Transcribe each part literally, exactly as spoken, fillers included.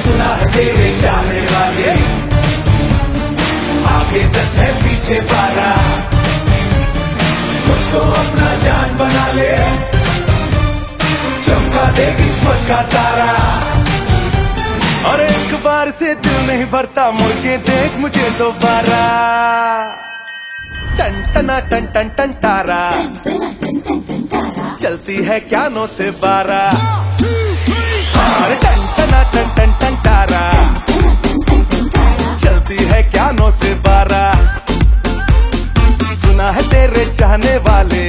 सुना है तेरे चाहने वाले, आगे दस है पीछे बारह, मुझको अपना जान बना ले, चमका दे किस्मत का तारा। और एक बार से दिल नहीं भरता, मुड़ के देख मुझे दोबारा। टन टना टन टन टन तारा, चलती है क्या नौ से बारह। अरे टन टना टन टन टन तारा, चलती है क्या नौ से बारह। सुना है तेरे चाहने वाले,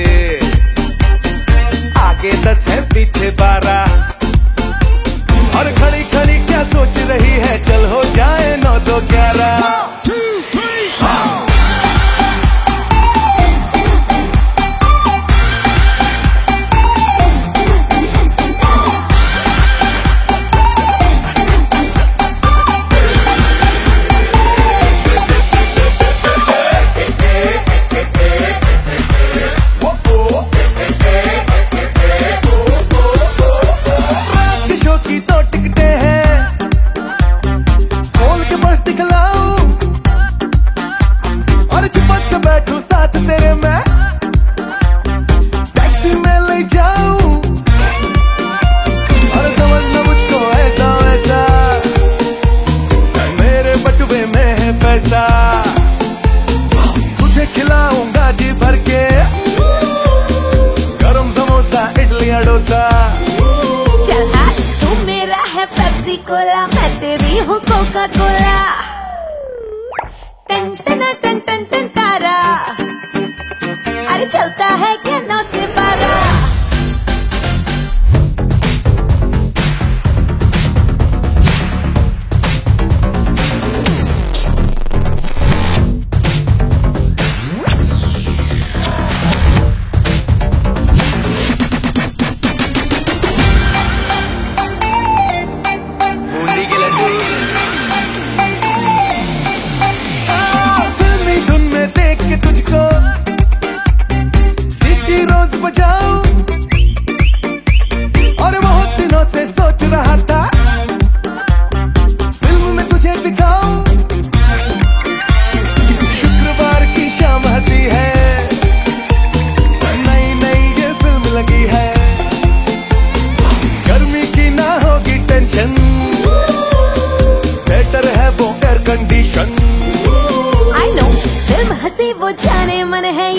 आगे दस है पीछे बारह। और खड़ी खड़ी क्या सोच रही है, चल हो जाए नौ दो ग्यारह। की तो टिकटे हैं, खोल के पर्स दिखलाऊं और चिपक के बैठूं साथ तेरे मैं, टैक्सी में ले जाऊं और समझना मुझको ऐसा वैसा, मेरे बटुए में है पैसा। तुझे खिलाऊंगा जी भर के, गरम समोसा इडली डोसा। पेप्सी कोला मैं तेरी हूँ कोका कोला। टन टना टन टन टन तारा, अरे चलता है क्या नौ से बारह। तुझको सीटी रोज बजाऊं और बहुत दिनों से सोच रहा था, फिल्म में तुझे दिखाऊं। शुक्रवार की शाम हंसी है, नई नई ये फिल्म लगी है, गर्मी की ना होगी टेंशन, थिएटर है वो एयर कंडीशन। फिल्म हंसी वो जाने मन है